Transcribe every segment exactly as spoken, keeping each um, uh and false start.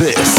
this.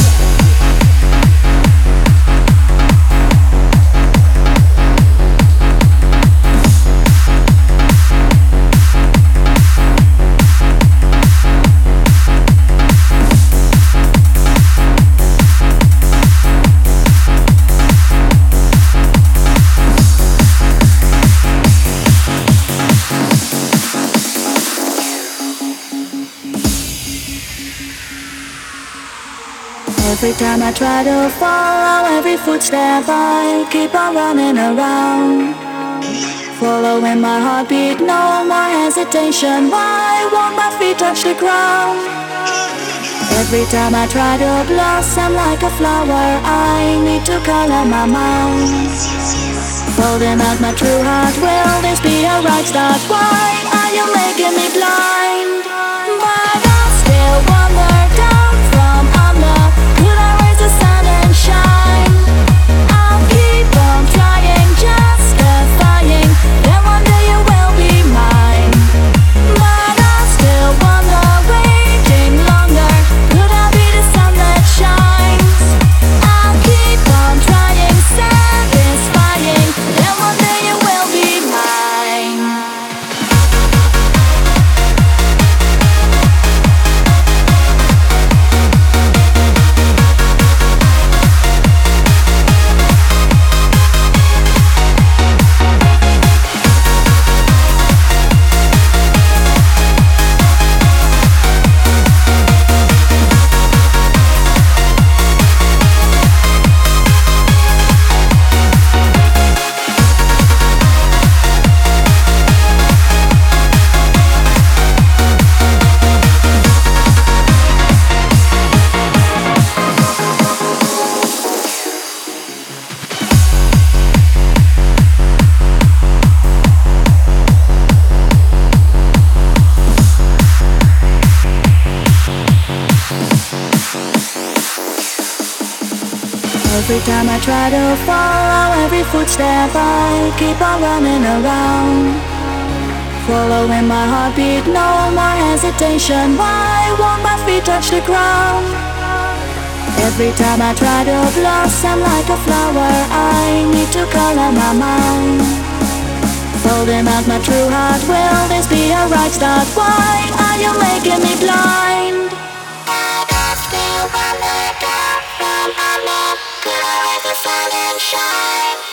Every time I try to follow every footstep, I keep on running around, following my heartbeat, no more hesitation. Why won't my feet touch the ground? Every time I try to blossom like a flower, I need to color my mind, holding out my true heart. Will this be a right start? Why are you making me blind? But I still wonder down from under, could I raise the sun and shine? I'll keep on trying, justifying, then one day you will be mine. But I still wonder, waiting longer, could I be the sun that shines? I'll keep on trying, satisfying, then one day you will be mine. Every time I try to follow every footstep, I keep on running around, following my heartbeat, no more hesitation. Why won't my feet touch the ground? Every time I try to blossom like a flower, I need to color my mind, holding out my true heart. Will this be a right start? Why are you making me blind? I still wonder down from under, could I raise the sun and shine?